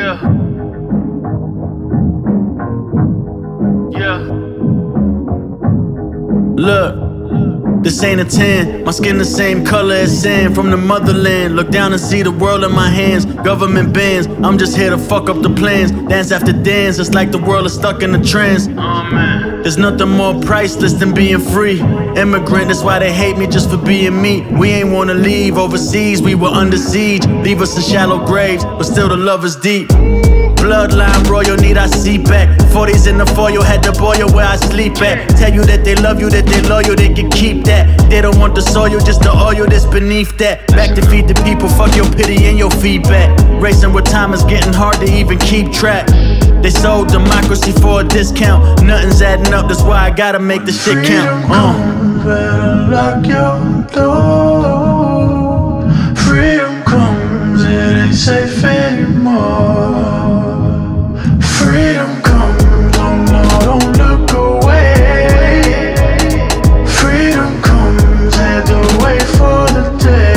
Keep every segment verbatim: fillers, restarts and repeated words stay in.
Yeah. Yeah. Look, this ain't a ten. My skin the same color as sand from the motherland. Look down and see the world in my hands. Government bans, I'm just here to fuck up the plans. Dance after dance, it's like the world is stuck in a trance. Oh man, there's nothing more priceless than being free. Immigrant, that's why they hate me just for being me. We ain't wanna leave overseas, we were under siege. Leave us in shallow graves, but still the love is deep. Bloodline royal, need I see back. forties in the foil, had to boil where I sleep at. Tell you that they love you, that they loyal, they can keep that. They don't want the soil, just the oil that's beneath that. Back to feed the people, fuck your pity and your feedback. Racing with time is getting hard to even keep track. They sold democracy for a discount. Nothing's adding up, that's why I gotta make the shit count. Uh. Better lock your door. Freedom comes, it ain't safe anymore. Freedom comes, oh no, don't look away. Freedom comes, had to wait for the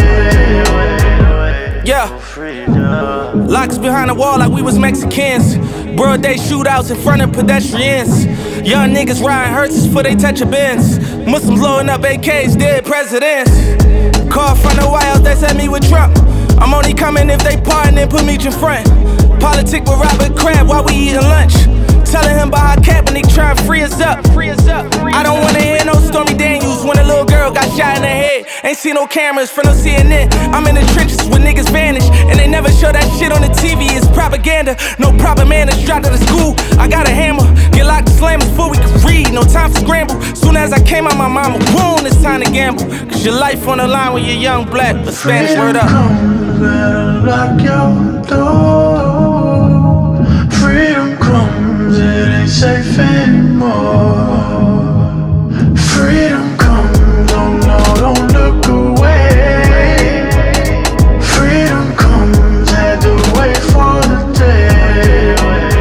day. Yeah, locks behind the wall like we was Mexicans. Broad day shootouts in front of pedestrians. Young niggas riding hearses before they touch a Benz. Muslims loading up A Ks, dead presidents. Call from the White House, they sent me with Trump. I'm only coming if they pardon and put me in front. Politic with Robert Kraft while we eating lunch. Telling him about our cap and they try to free us up. I don't wanna hear no Stormy Daniels when a little girl got shot in the head. Ain't see no cameras for no C N N. I'm in the trenches when niggas vanish, and they never show that shit on the T V. It's propaganda, no proper manners. Dropped out of school, I got a hammer. Get locked and slam before we can read. No time for scramble. Soon as I came out my mama, boom, it's time to gamble. Cause your life on the line when you're young, black, but Spanish word up. Freedom comes, better lock your door. Freedom comes, it ain't safe anymore. Freedom comes, oh no, don't look away. Freedom comes, had to wait for the day.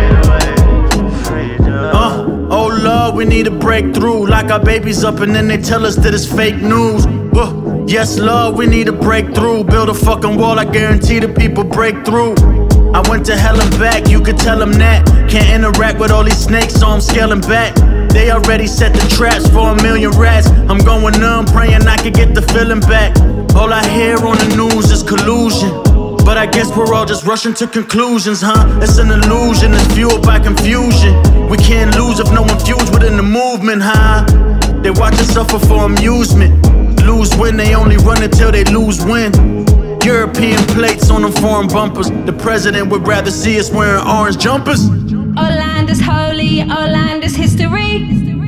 Uh, oh Lord, we need a breakthrough. Lock our babies up and then they tell us that it's fake news. Uh, yes, Lord, we need a breakthrough. Build a fucking wall, I guarantee the people break through. I went to hell and back, you could tell them that. Can't interact with all these snakes, so I'm scaling back. They already set the traps for a million rats. I'm going numb, praying I could get the feeling back. All I hear on the news is collusion, but I guess we're all just rushing to conclusions, huh? It's an illusion, it's fueled by confusion. We can't lose if no one fused within the movement, huh? They watch us suffer for amusement. Lose when they only run until they lose win. European plates on them foreign bumpers. The president would rather see us wearing orange jumpers. Our land is holy, our land is history.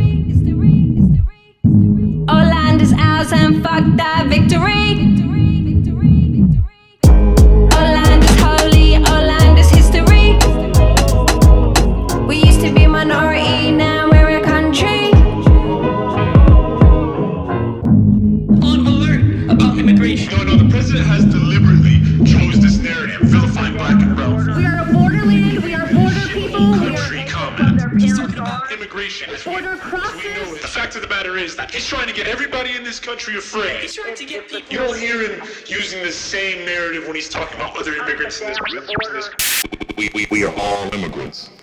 Our land is ours and fuck that victory. Our land is holy, our land is history. We used to be minority, now we're a country. On alert about immigration. No, no, the president has deliberately chose this narrative, vilifying black and brown. We are a borderland, we are border people, we Country are comment. their He's parents talking about are. immigration as we, Border as we crosses. know it. The fact of the matter is that he's trying to get everybody in this country afraid. He's trying to get people. You don't hear him using the same narrative when he's talking about other immigrants in this. In this We, we, we are all immigrants.